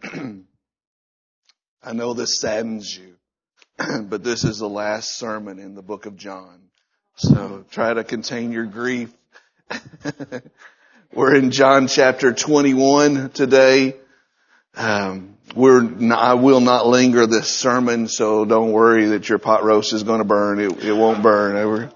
I know this saddens you, but this is the last sermon in the book of John. So try to contain your grief. We're in John chapter 21 today. I will not linger this sermon, so don't worry that your pot roast is going to burn. It won't burn.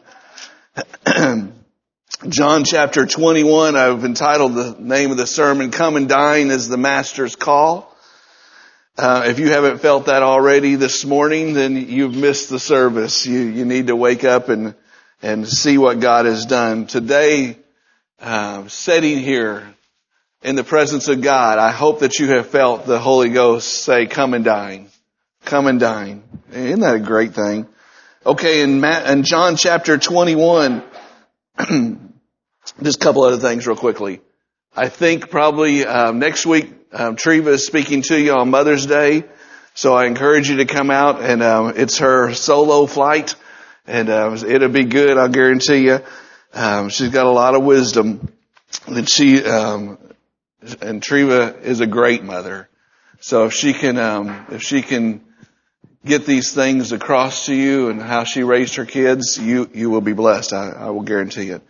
John chapter 21, I've entitled the name of the sermon, Come and Dine is the Master's Call. If you haven't felt that already this morning, then you've missed the service. You need to wake up and see what God has done. Today, sitting here in the presence of God, I hope that you have felt the Holy Ghost say, come and dine. Come and dine. Isn't that a great thing? Okay, in John chapter 21, just a couple other things real quickly. I think probably next week, Treva is speaking to you on Mother's Day. So I encourage you to come out, and it's her solo flight, and it'll be good, I'll guarantee you. She's got a lot of wisdom that and Treva is a great mother. So if she can get these things across to you and how she raised her kids, you will be blessed. I will guarantee it.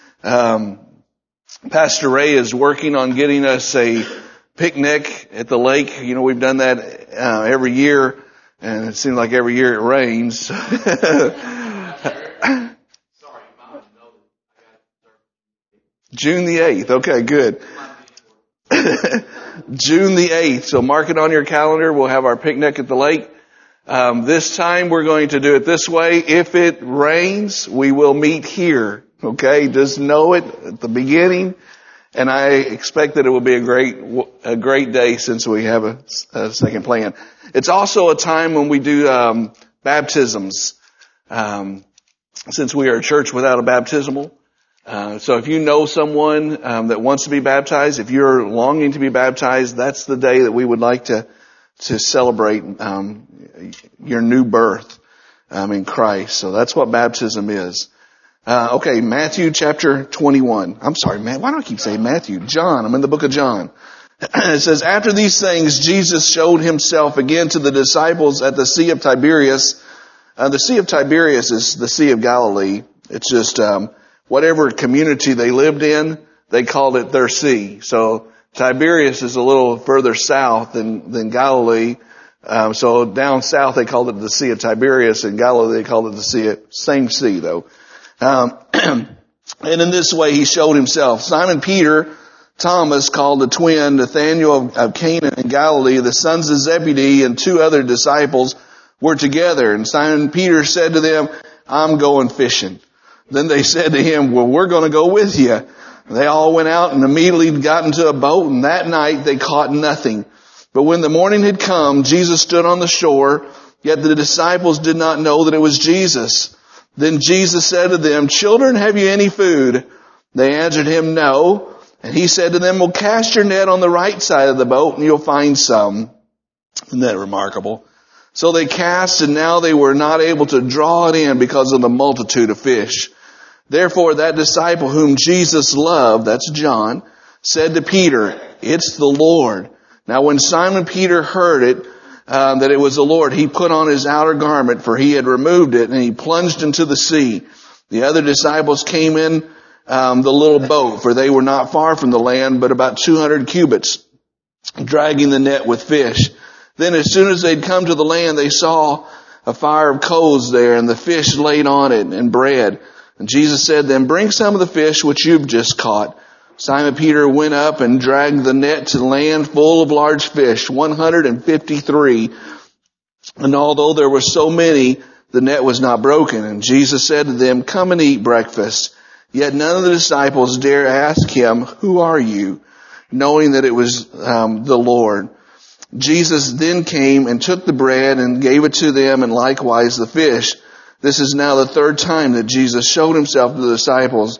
Pastor Ray is working on getting us a picnic at the lake. You know, we've done that every year, and it seems like every year it rains. Sorry, Mom. June the 8th. Okay, good. June the 8th. So mark it on your calendar. We'll have our picnic at the lake. This time we're going to do it this way. If it rains, we will meet here. Okay, just know it at the beginning. And I expect that it will be a great day since we have a second plan. It's also a time when we do baptisms. Since we are a church without a baptismal. So if you know someone that wants to be baptized, if you're longing to be baptized, that's the day that we would like to celebrate your new birth in Christ. So that's what baptism is. Okay, Matthew chapter 21. I'm sorry, man. Why do I keep saying Matthew? John. I'm in the book of John. It says, after these things, Jesus showed himself again to the disciples at the Sea of Tiberias. The Sea of Tiberias is the Sea of Galilee. It's just whatever community they lived in, they called it their sea. So Tiberias is a little further south than Galilee. So down south they called it the Sea of Tiberias. In Galilee they called it same sea though. And in this way he showed himself. Simon Peter, Thomas called the twin, Nathanael of Cana in Galilee, the sons of Zebedee, and two other disciples were together. And Simon Peter said to them, I'm going fishing. Then they said to him, well, we're going to go with you. They all went out and immediately got into a boat, and that night they caught nothing. But when the morning had come, Jesus stood on the shore, yet the disciples did not know that it was Jesus. Then Jesus said to them, children, have you any food? They answered him, no. And he said to them, well, cast your net on the right side of the boat and you'll find some. Isn't that remarkable? So they cast, and now they were not able to draw it in because of the multitude of fish. Therefore that disciple whom Jesus loved, that's John, said to Peter, it's the Lord. Now when Simon Peter heard it, that it was the Lord, he put on his outer garment, for he had removed it, and he plunged into the sea. The other disciples came in the little boat, for they were not far from the land, but about 200 cubits, dragging the net with fish. Then as soon as they'd come to the land, they saw a fire of coals there, and the fish laid on it, and bread. And Jesus said, then bring some of the fish which you've just caught. Simon Peter went up and dragged the net to land full of large fish, 153. And although there were so many, the net was not broken. And Jesus said to them, come and eat breakfast. Yet none of the disciples dare ask him, who are you? Knowing that it was the Lord. Jesus then came and took the bread and gave it to them, and likewise the fish. This is now the third time that Jesus showed himself to the disciples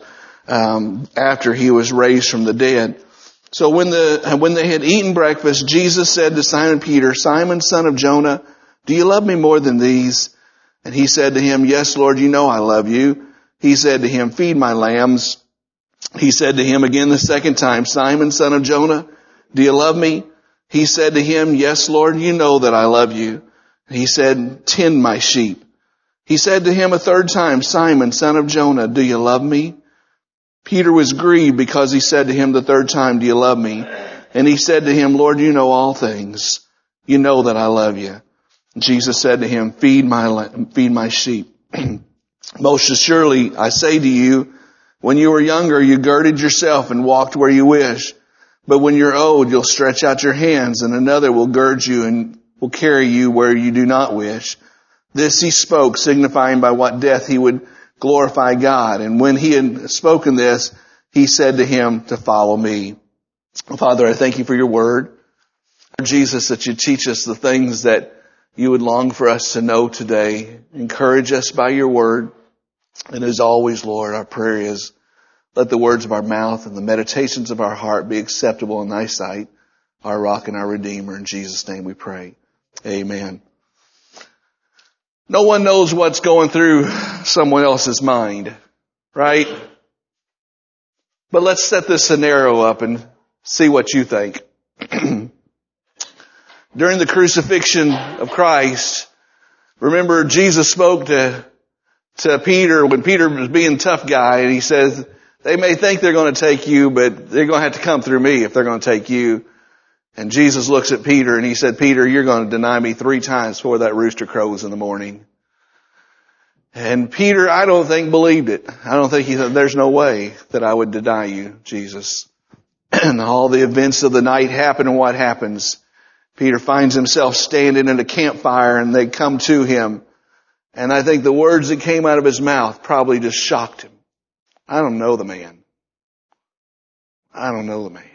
after he was raised from the dead. So when they had eaten breakfast, Jesus said to Simon Peter, Simon, son of Jonah, do you love me more than these? And he said to him, yes, Lord, you know I love you. He said to him, feed my lambs. He said to him again the second time, Simon, son of Jonah, do you love me? He said to him, "Yes, Lord, you know that I love you." He said, "Tend my sheep." He said to him a third time, "Simon, son of Jonah, do you love me?" Peter was grieved because he said to him the third time, "Do you love me?" And he said to him, "Lord, you know all things. You know that I love you." Jesus said to him, feed my sheep. Most assuredly, I say to you, when you were younger, you girded yourself and walked where you wish. But when you're old, you'll stretch out your hands and another will gird you and will carry you where you do not wish. This he spoke, signifying by what death he would glorify God. And when he had spoken this, he said to him to follow me. Father, I thank you for your word. Jesus, that you teach us the things that you would long for us to know today. Encourage us by your word. And as always, Lord, our prayer is, let the words of our mouth and the meditations of our heart be acceptable in thy sight, our rock and our redeemer. In Jesus' name we pray. Amen. No one knows what's going through someone else's mind, right? But let's set this scenario up and see what you think. During the crucifixion of Christ, remember Jesus spoke to Peter when Peter was being a tough guy, and he says, they may think they're going to take you, but they're going to have to come through me if they're going to take you. And Jesus looks at Peter and he said, "Peter, you're going to deny me 3 times before that rooster crows in the morning." And Peter, I don't think, believed it. I don't think he thought, there's no way that I would deny you, Jesus. And all the events of the night happen, and what happens? Peter finds himself standing in a campfire and they come to him. And I think the words that came out of his mouth probably just shocked him. I don't know the man. I don't know the man.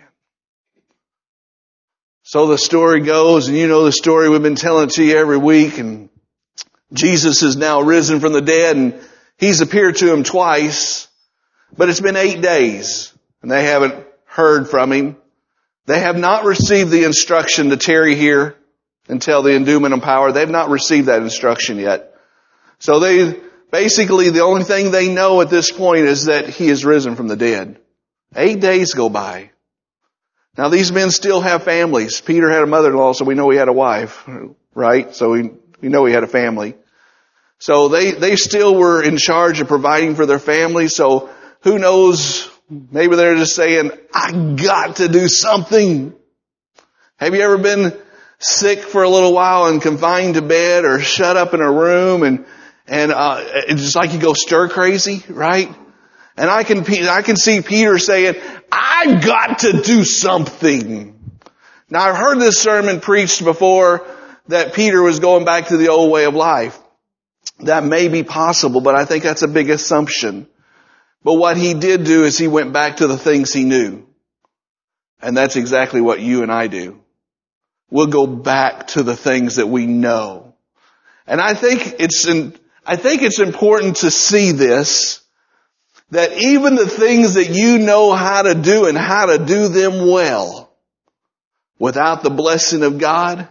So the story goes, and you know the story, we've been telling it to you every week, and Jesus is now risen from the dead, and he's appeared to him twice, but it's been 8 days, and they haven't heard from him. They have not received the instruction to tarry here until the endowment of power. They've not received that instruction yet. So basically the only thing they know at this point is that he is risen from the dead. 8 days go by. Now these men still have families. Peter had a mother-in-law, so we know he had a wife, right? So we know he had a family. So they still were in charge of providing for their family. So who knows, maybe they're just saying, I got to do something. Have you ever been sick for a little while and confined to bed or shut up in a room and it's just like you go stir crazy, right? And I can see Peter saying, I got to do something. Now I've heard this sermon preached before that Peter was going back to the old way of life. That may be possible, but I think that's a big assumption. But what he did do is he went back to the things he knew. And that's exactly what you and I do. We'll go back to the things that we know. And I think it's important to see this, that even the things that you know how to do and how to do them well, without the blessing of God,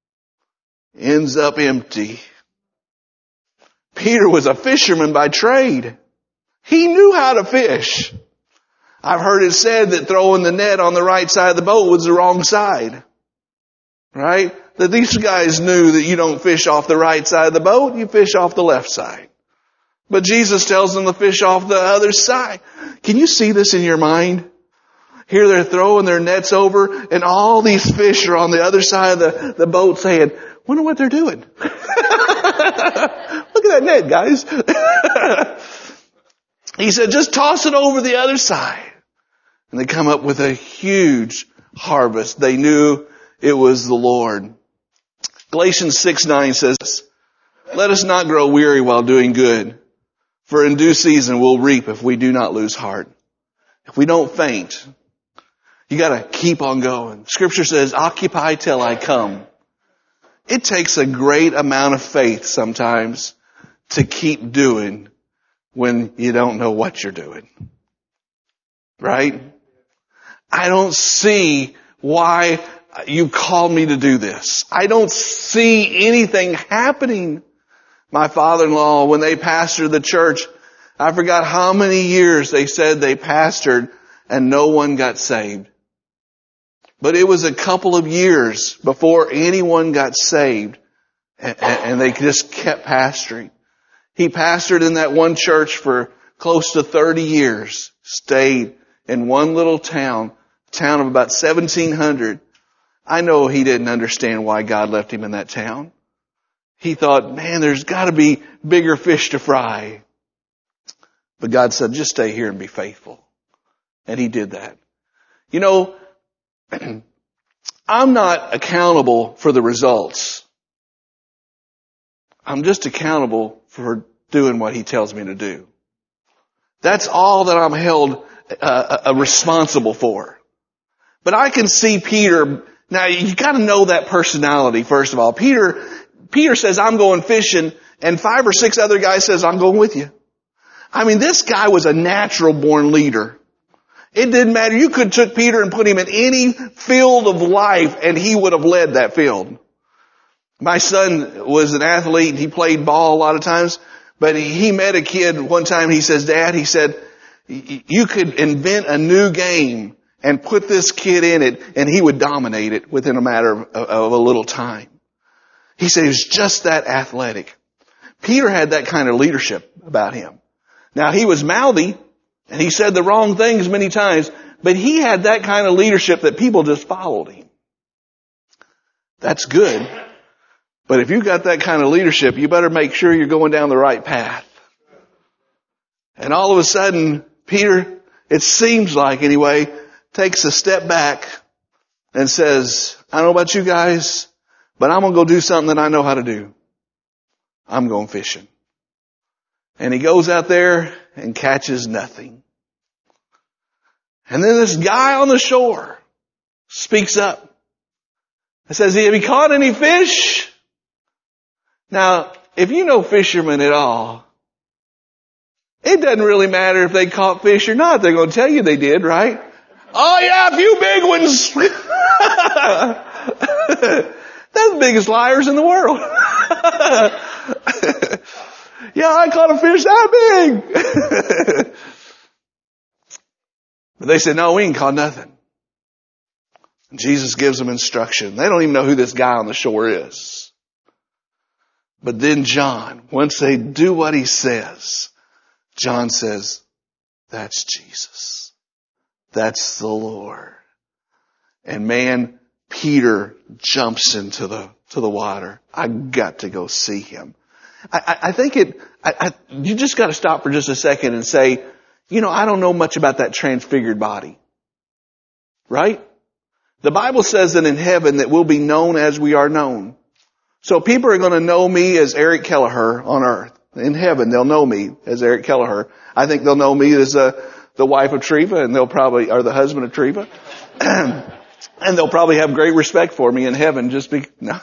ends up empty. Peter was a fisherman by trade. He knew how to fish. I've heard it said that throwing the net on the right side of the boat was the wrong side. Right? That these guys knew that you don't fish off the right side of the boat, you fish off the left side. But Jesus tells them to fish off the other side. Can you see this in your mind? Here they're throwing their nets over and all these fish are on the other side of the boat saying, wonder what they're doing. Look at that net, guys. He said, just toss it over the other side. And they come up with a huge harvest. They knew it was the Lord. Galatians 6:9 says, let us not grow weary while doing good, for in due season we'll reap if we do not lose heart. If we don't faint, you gotta keep on going. Scripture says, occupy till I come. It takes a great amount of faith sometimes to keep doing when you don't know what you're doing. Right? I don't see why you called me to do this. I don't see anything happening. My father-in-law, when they pastored the church, I forgot how many years they said they pastored and no one got saved. But it was a couple of years before anyone got saved, and they just kept pastoring. He pastored in that one church for close to 30 years, stayed in one little town of about 1,700. I know he didn't understand why God left him in that town. He thought, man, there's got to be bigger fish to fry. But God said, just stay here and be faithful. And he did that. You know, I'm not accountable for the results. I'm just accountable for doing what he tells me to do. That's all that I'm held responsible for. But I can see Peter. Now, you got to know that personality, first of all. Peter says, I'm going fishing, and 5 or 6 other guys says, I'm going with you. I mean, this guy was a natural born leader. It didn't matter. You could took Peter and put him in any field of life, and he would have led that field. My son was an athlete, and he played ball a lot of times, but he met a kid one time. He says, Dad, he said, you could invent a new game and put this kid in it, and he would dominate it within a matter of a little time. He said he was just that athletic. Peter had that kind of leadership about him. Now, he was mouthy, and he said the wrong things many times, but he had that kind of leadership that people just followed him. That's good. But if you've got that kind of leadership, you better make sure you're going down the right path. And all of a sudden, Peter, it seems like anyway, takes a step back and says, I don't know about you guys, but I'm going to go do something that I know how to do. I'm going fishing. And he goes out there and catches nothing. And then this guy on the shore speaks up and says, have you caught any fish? Now, if you know fishermen at all, it doesn't really matter if they caught fish or not. They're going to tell you they did, right? Oh yeah, a few big ones. They're the biggest liars in the world. Yeah, I caught a fish that big. But they said, no, we ain't caught nothing. And Jesus gives them instruction. They don't even know who this guy on the shore is. But then John, once they do what he says, John says, that's Jesus. That's the Lord. And man, Peter jumps into the water. I got to go see him. I think you just got to stop for just a second and say, you know, I don't know much about that transfigured body. Right? The Bible says that in heaven that we'll be known as we are known. So people are going to know me as Eric Kelleher on earth. In heaven, they'll know me as Eric Kelleher. I think they'll know me as the wife of Treva, and they'll probably, or the husband of Treva. And they'll probably have great respect for me in heaven just because, no.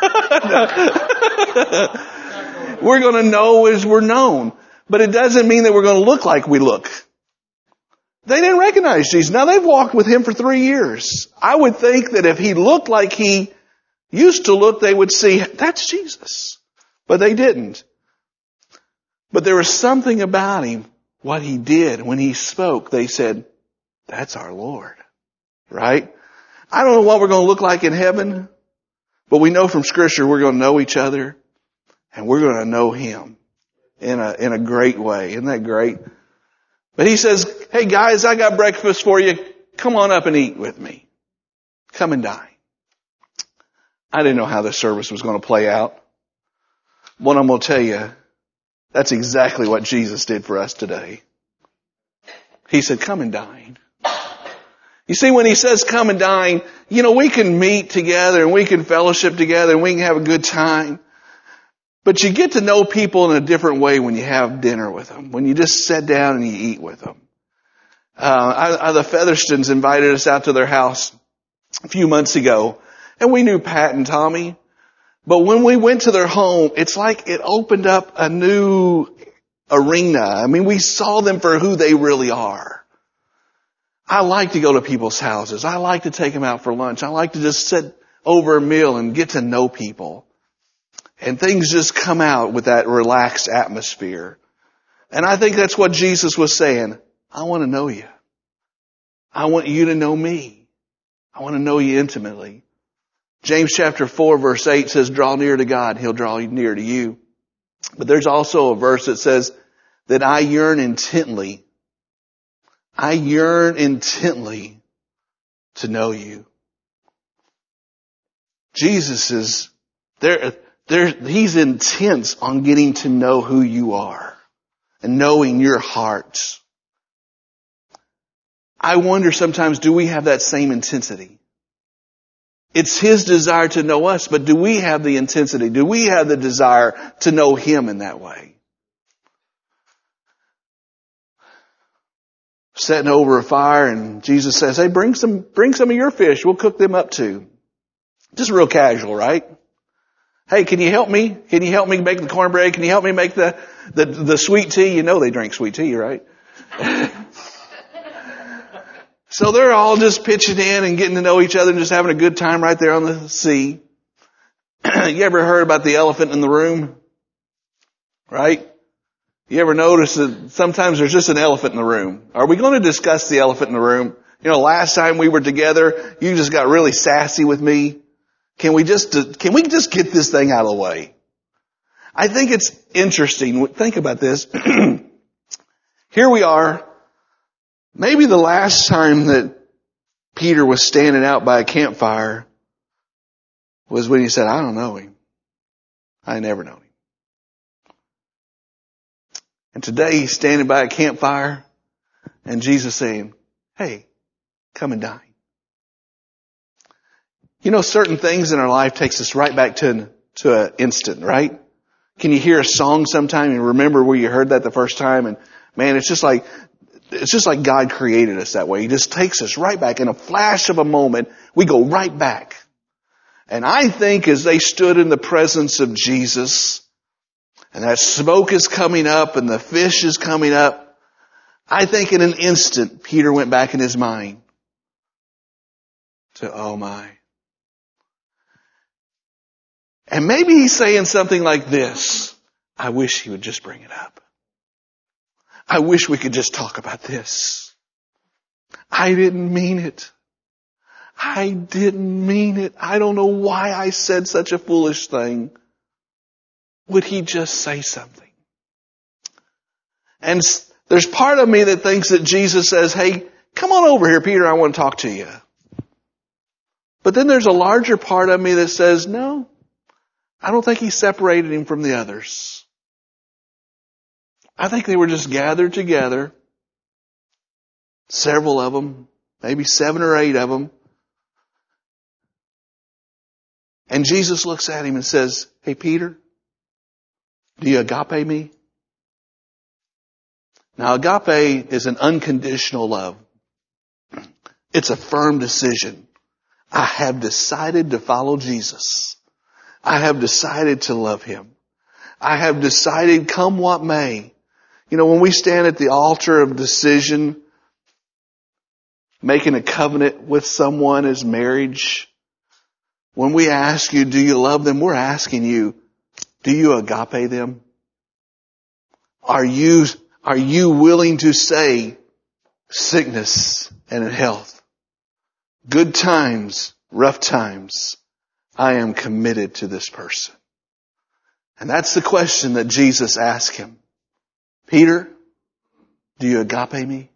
We're going to know as we're known. But it doesn't mean that we're going to look like we look. They didn't recognize Jesus. Now they've walked with him for 3 years. I would think that if he looked like he used to look, they would see, that's Jesus. But they didn't. But there was something about him, what he did when he spoke. They said, that's our Lord. Right? I don't know what we're going to look like in heaven, but we know from Scripture we're going to know each other and we're going to know him in a great way. Isn't that great? But he says, hey guys, I got breakfast for you. Come on up and eat with me. Come and dine. I didn't know how this service was going to play out. What I'm going to tell you, that's exactly what Jesus did for us today. He said, come and dine. You see, when he says come and dine, you know, we can meet together and we can fellowship together and we can have a good time. But you get to know people in a different way when you have dinner with them, when you just sit down and you eat with them. The Featherstons invited us out to their house a few months ago, and we knew Pat and Tommy. But when we went to their home, it's like it opened up a new arena. I mean, we saw them for who they really are. I like to go to people's houses. I like to take them out for lunch. I like to just sit over a meal and get to know people. And things just come out with that relaxed atmosphere. And I think that's what Jesus was saying. I want to know you. I want you to know me. I want to know you intimately. James chapter 4 verse 8 says, draw near to God, He'll draw near to you. But there's also a verse that says that I yearn intently to know you. Jesus is He's intense on getting to know who you are and knowing your heart. I wonder sometimes, do we have that same intensity? It's His desire to know us, but do we have the intensity? Do we have the desire to know Him in that way? Setting over a fire and Jesus says, hey, bring some of your fish. We'll cook them up too. Just real casual, right? Hey, can you help me? Can you help me make the cornbread? Can you help me make the sweet tea? You know they drink sweet tea, right? So they're all just pitching in and getting to know each other and just having a good time right there on the sea. You ever heard about the elephant in the room? Right? You ever notice that sometimes there's just an elephant in the room? Are we going to discuss the elephant in the room? You know, last time we were together, you just got really sassy with me. Can we just get this thing out of the way? I think it's interesting. Think about this. Here we are. Maybe the last time that Peter was standing out by a campfire was when he said, I don't know him. I never known him. And today he's standing by a campfire and Jesus saying, hey, come and dine. You know, certain things in our life takes us right back to an instant, right? Can you hear a song sometime and remember where you heard that the first time? And man, it's just like God created us that way. He just takes us right back. In a flash of a moment, we go right back. And I think as they stood in the presence of Jesus, and that smoke is coming up and the fish is coming up, I think in an instant, Peter went back in his mind to, oh my. And maybe he's saying something like this, I wish he would just bring it up. I wish we could just talk about this. I didn't mean it. I didn't mean it. I don't know why I said such a foolish thing. Would he just say something? And there's part of me that thinks that Jesus says, hey, come on over here, Peter, I want to talk to you. But then there's a larger part of me that says, no, I don't think he separated him from the others. I think they were just gathered together, several of them, maybe 7 or 8 of them. And Jesus looks at him and says, hey, Peter, do you agape me? Now, agape is an unconditional love. It's a firm decision. I have decided to follow Jesus. I have decided to love Him. I have decided, come what may. You know, when we stand at the altar of decision, making a covenant with someone as marriage, when we ask you, do you love them? We're asking you, do you agape them? Are you willing to say sickness and health, good times, rough times, I am committed to this person? And that's the question that Jesus asked him. Peter, do you agape me?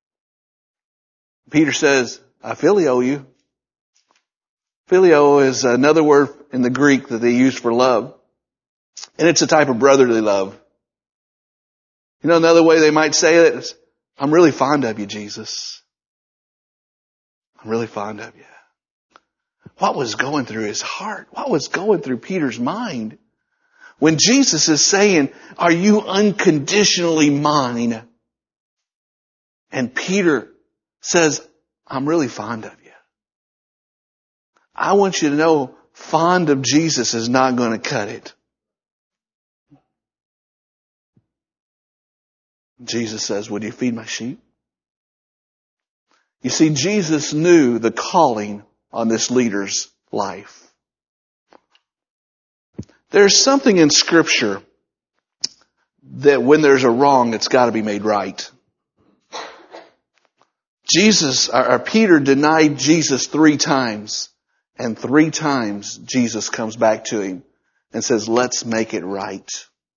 Peter says, I phileo you. Phileo is another word in the Greek that they use for love. And it's a type of brotherly love. You know, another way they might say it is, I'm really fond of you, Jesus. I'm really fond of you. What was going through his heart? What was going through Peter's mind? When Jesus is saying, are you unconditionally mine? And Peter says, I'm really fond of you. I want you to know, fond of Jesus is not going to cut it. Jesus says, would you feed my sheep? You see, Jesus knew the calling on this leader's life. There's something in Scripture that when there's a wrong, it's got to be made right. Peter denied Jesus 3 times. And 3 times Jesus comes back to him and says, let's make it right.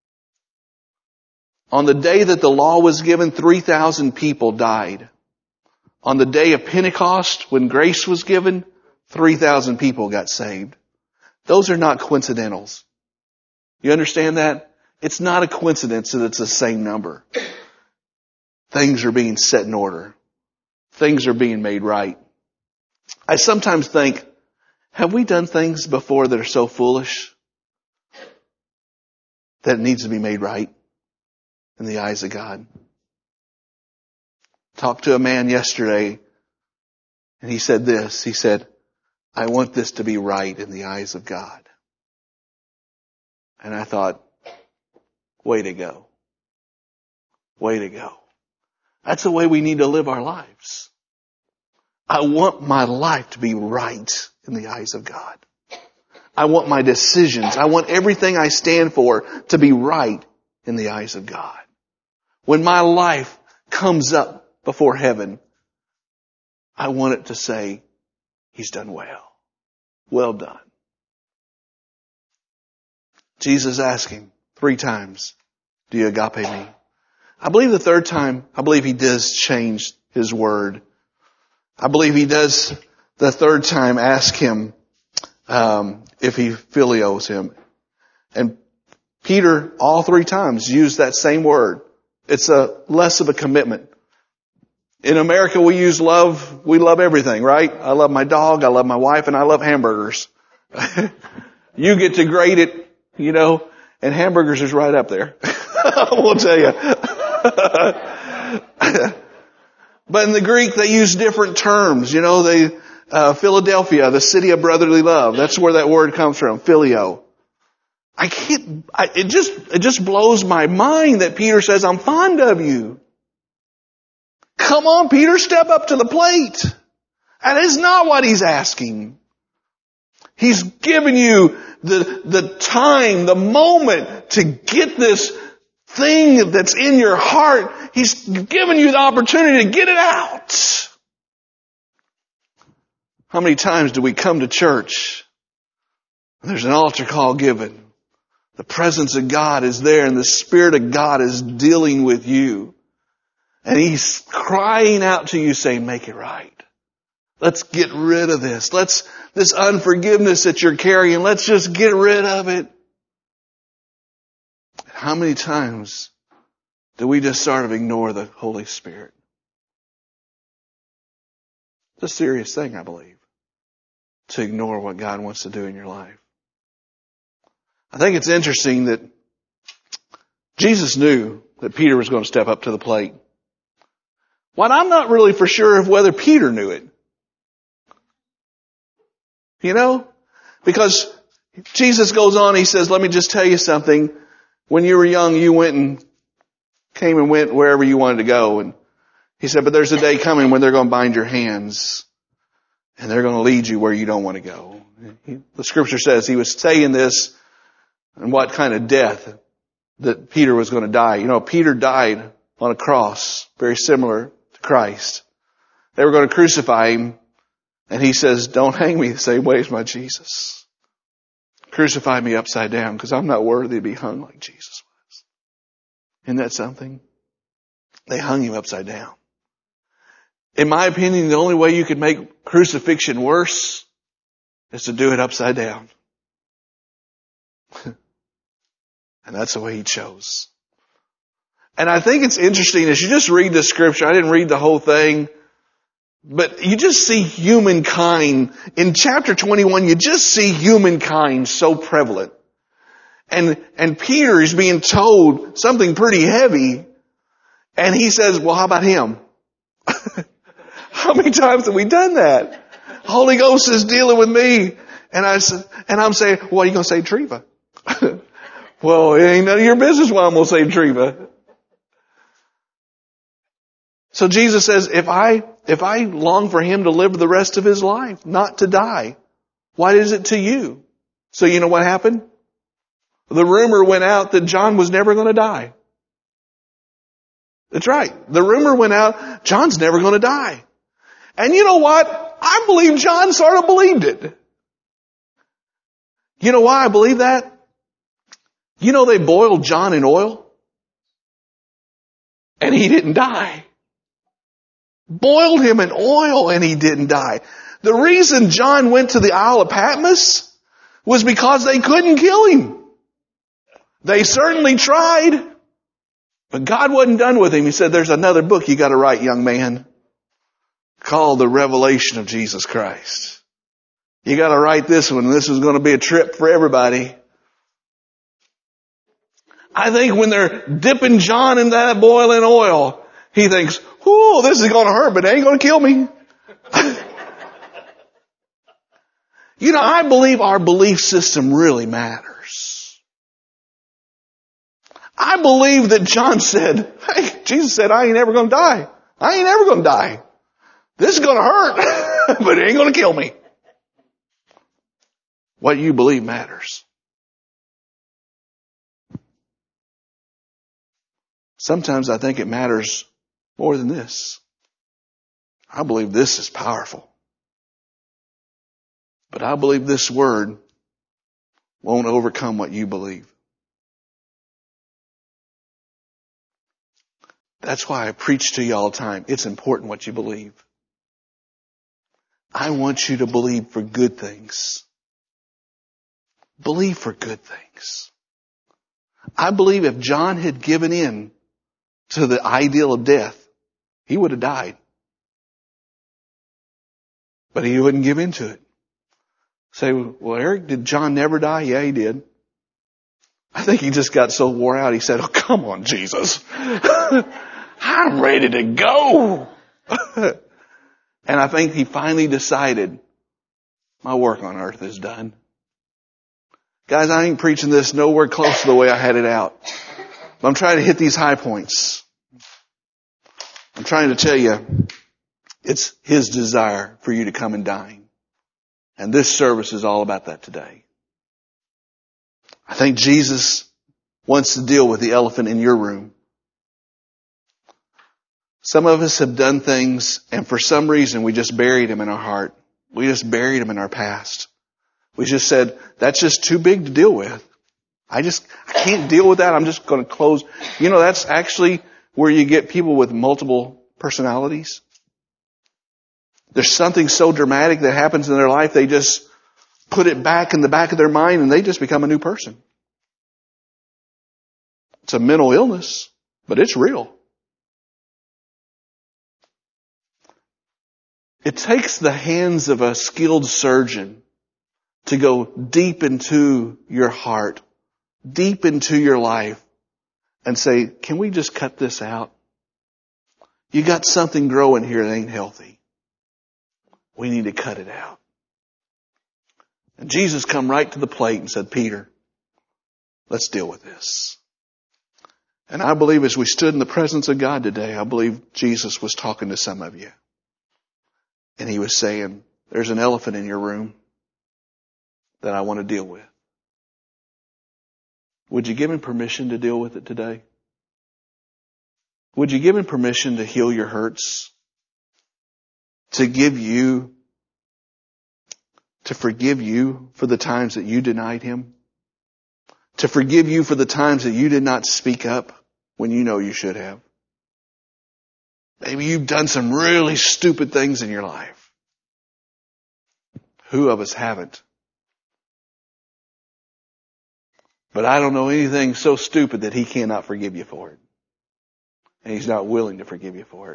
On the day that the law was given, 3,000 people died. On the day of Pentecost, when grace was given, 3,000 people got saved. Those are not coincidentals. You understand that? It's not a coincidence that it's the same number. Things are being set in order. Things are being made right. I sometimes think, have we done things before that are so foolish that it needs to be made right in the eyes of God? Talked to a man yesterday, and he said this. He said, I want this to be right in the eyes of God. And I thought, way to go. Way to go. That's the way we need to live our lives. I want my life to be right in the eyes of God. I want my decisions, I want everything I stand for to be right in the eyes of God. When my life comes up before heaven, I want it to say, He's done well. Well done. Jesus asked him 3 times, do you agape me? I believe the 3rd time, He does change His word. I believe He does the 3rd time ask him if he philios him. And Peter, all 3 times, used that same word. It's less of a commitment. In America, we use love. We love everything, right? I love my dog, I love my wife, and I love hamburgers. You get to grade it, and hamburgers is right up there. I will tell you. But in the Greek, they use different terms. Philadelphia, the city of brotherly love. That's where that word comes from, phileo. It just blows my mind that Peter says, I'm fond of you. Come on, Peter, step up to the plate. That is not what he's asking. He's given you the time, the moment to get this thing that's in your heart. He's given you the opportunity to get it out. How many times do we come to church? There's an altar call given. The presence of God is there and the Spirit of God is dealing with you. And He's crying out to you saying, make it right. Let's get rid of this. This unforgiveness that you're carrying, let's just get rid of it. How many times do we just sort of ignore the Holy Spirit? It's a serious thing, I believe, to ignore what God wants to do in your life. I think it's interesting that Jesus knew that Peter was going to step up to the plate. What I'm not really for sure of whether Peter knew it. Because Jesus goes on, He says, let me just tell you something. When you were young, you went wherever you wanted to go. And He said, but there's a day coming when they're going to bind your hands and they're going to lead you where you don't want to go. The scripture says He was saying this and what kind of death that Peter was going to die. Peter died on a cross, very similar to Christ. They were going to crucify Him. And He says, don't hang me the same way as my Jesus. Crucify me upside down because I'm not worthy to be hung like Jesus was. Isn't that something? They hung Him upside down. In my opinion, the only way you could make crucifixion worse is to do it upside down. And that's the way He chose. And I think it's interesting as you just read the scripture. I didn't read the whole thing. But you just see humankind. In chapter 21, you just see humankind so prevalent. And Peter is being told something pretty heavy. And he says, well, how about him? How many times have we done that? Holy Ghost is dealing with me. And I'm saying, well, are you going to save Treva? Well, it ain't none of your business why I'm going to save Treva. So Jesus says, if I long for Him to live the rest of His life, not to die, what is it to you? So you know what happened? The rumor went out that John was never going to die. That's right. The rumor went out, John's never going to die. And you know what? I believe John sort of believed it. You know why I believe that? You know they boiled John in oil? And he didn't die. Boiled him in oil and he didn't die. The reason John went to the Isle of Patmos was because they couldn't kill him. They certainly tried. But God wasn't done with him. He said, there's another book you got to write, young man, called The Revelation of Jesus Christ. You got to write this one. This is going to be a trip for everybody. I think when they're dipping John in that boiling oil, he thinks, "Whoo, this is going to hurt, but it ain't going to kill me." You know, I believe our belief system really matters. I believe that John said, hey, Jesus said, I ain't ever going to die. I ain't ever going to die. This is going to hurt, but it ain't going to kill me. What you believe matters. Sometimes I think it matters more than this. I believe this is powerful. But I believe this word won't overcome what you believe. That's why I preach to you all the time. It's important what you believe. I want you to believe for good things. Believe for good things. I believe if John had given in to the ideal of death, he would have died. But he wouldn't give in to it. Say, well, Eric, did John never die? Yeah, he did. I think he just got so wore out, he said, oh, come on, Jesus. I'm ready to go. And I think he finally decided, my work on earth is done. Guys, I ain't preaching this nowhere close to the way I had it out. But I'm trying to hit these high points. I'm trying to tell you, it's his desire for you to come and dine. And this service is all about that today. I think Jesus wants to deal with the elephant in your room. Some of us have done things, and for some reason we just buried them in our heart. We just buried them in our past. We just said, that's just too big to deal with. I can't deal with that. I'm just going to close. You know, that's actually where you get people with multiple personalities. There's something so dramatic that happens in their life, they just put it back in the back of their mind and they just become a new person. It's a mental illness, but it's real. It takes the hands of a skilled surgeon to go deep into your heart, deep into your life, and say, can we just cut this out? You got something growing here that ain't healthy. We need to cut it out. And Jesus come right to the plate and said, Peter, let's deal with this. And I believe as we stood in the presence of God today, I believe Jesus was talking to some of you. And he was saying, there's an elephant in your room that I want to deal with. Would you give him permission to deal with it today? Would you give him permission to heal your hurts? To forgive you for the times that you denied him? To forgive you for the times that you did not speak up when you know you should have? Maybe you've done some really stupid things in your life. Who of us haven't? But I don't know anything so stupid that he cannot forgive you for it. And he's not willing to forgive you for it.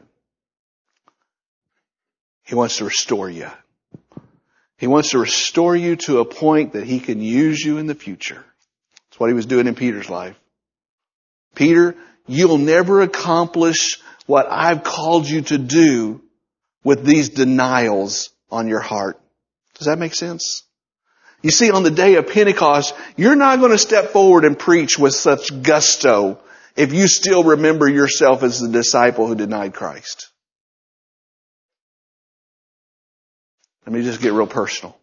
He wants to restore you. He wants to restore you to a point that he can use you in the future. That's what he was doing in Peter's life. Peter, you'll never accomplish what I've called you to do with these denials on your heart. Does that make sense? You see, on the day of Pentecost, you're not going to step forward and preach with such gusto if you still remember yourself as the disciple who denied Christ. Let me just get real personal.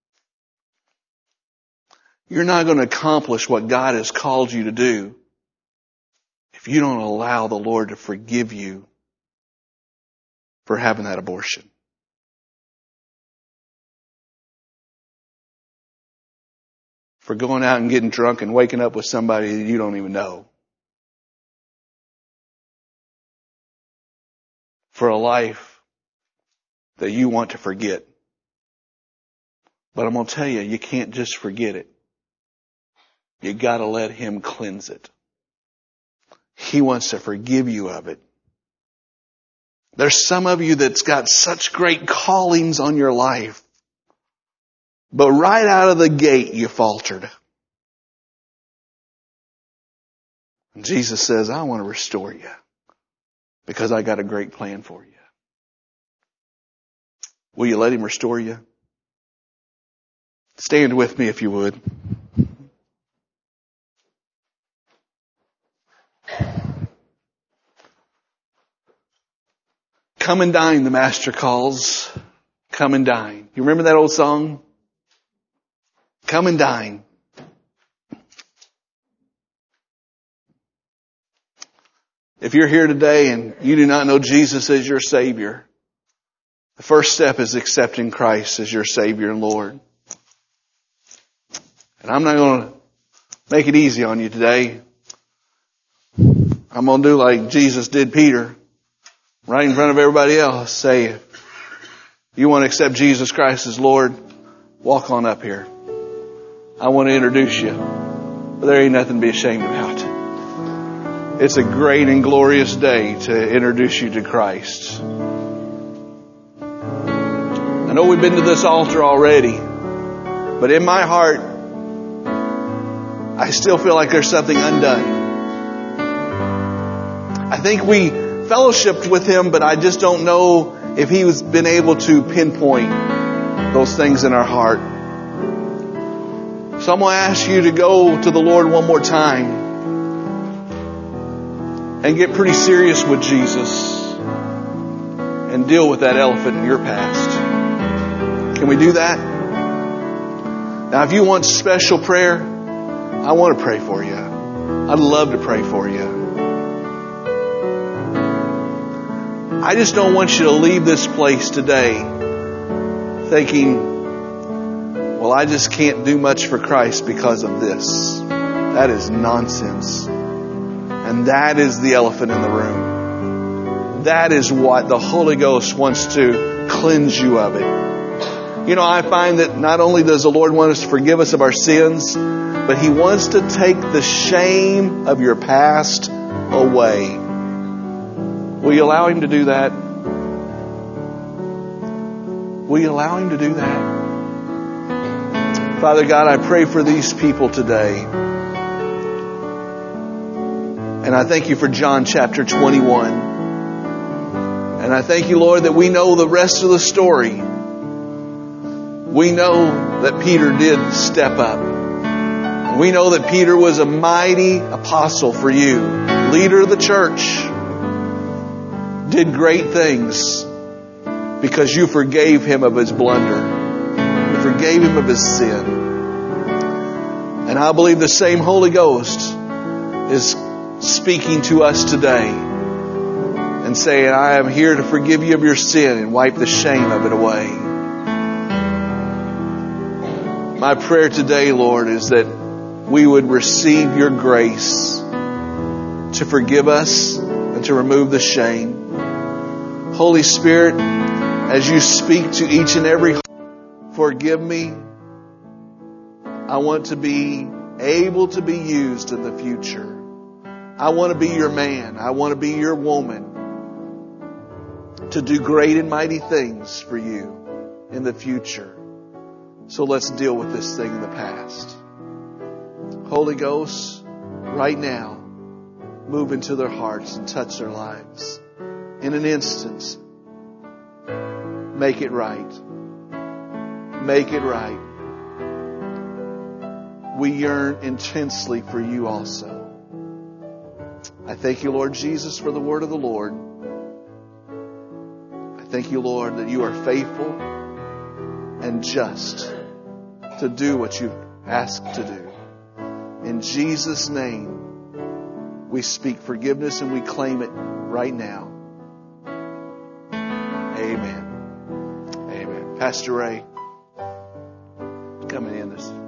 You're not going to accomplish what God has called you to do if you don't allow the Lord to forgive you for having that abortion. for going out and getting drunk and waking up with somebody that you don't even know. For a life that you want to forget. But I'm going to tell you, you can't just forget it. You got to let Him cleanse it. He wants to forgive you of it. There's some of you that's got such great callings on your life, but right out of the gate you faltered. And Jesus says, I want to restore you because I got a great plan for you. Will you let Him restore you? Stand with me if you would. Come and dine, the Master calls. Come and dine. You remember that old song? Come and dine. If you're here today and you do not know Jesus as your Savior, the first step is accepting Christ as your Savior and Lord. And I'm not going to make it easy on you today. I'm going to do like Jesus did Peter. Right in front of everybody else, say, you want to accept Jesus Christ as Lord? Walk on up here. I want to introduce you. But there ain't nothing to be ashamed about. It's a great and glorious day to introduce you to Christ. I know we've been to this altar already, but in my heart, I still feel like there's something undone. I think we fellowshiped with Him, but I just don't know if He was been able to pinpoint those things in our heart. So I'm going to ask you to go to the Lord one more time and get pretty serious with Jesus and deal with that elephant in your past. Can we do that? Now, if you want special prayer, I want to pray for you. I'd love to pray for you. I just don't want you to leave this place today thinking, well, I just can't do much for Christ because of this. That is nonsense. And that is the elephant in the room. That is what the Holy Ghost wants to cleanse you of it. You know, I find that not only does the Lord want us to forgive us of our sins, but He wants to take the shame of your past away. Will you allow Him to do that? Will you allow Him to do that? Father God, I pray for these people today. And I thank You for John chapter 21. And I thank You, Lord, that we know the rest of the story. We know that Peter did step up. We know that Peter was a mighty apostle for You, leader of the church. Did great things because You forgave him of his blunder. You forgave him of his sin. And I believe the same Holy Ghost is speaking to us today and saying, I am here to forgive you of your sin and wipe the shame of it away. My prayer today, Lord, is that we would receive Your grace to forgive us and to remove the shame. Holy Spirit, as You speak to each and every heart, forgive me. I want to be able to be used in the future. I want to be Your man. I want to be Your woman to do great and mighty things for You in the future. So let's deal with this thing in the past. Holy Ghost, right now, move into their hearts and touch their lives. In an instant, make it right. Make it right. We yearn intensely for You also. I thank You, Lord Jesus, for the word of the Lord. I thank You, Lord, that You are faithful and just to do what You've asked to do. In Jesus' name, we speak forgiveness and we claim it right now. Amen. Amen. Pastor Ray, coming in this.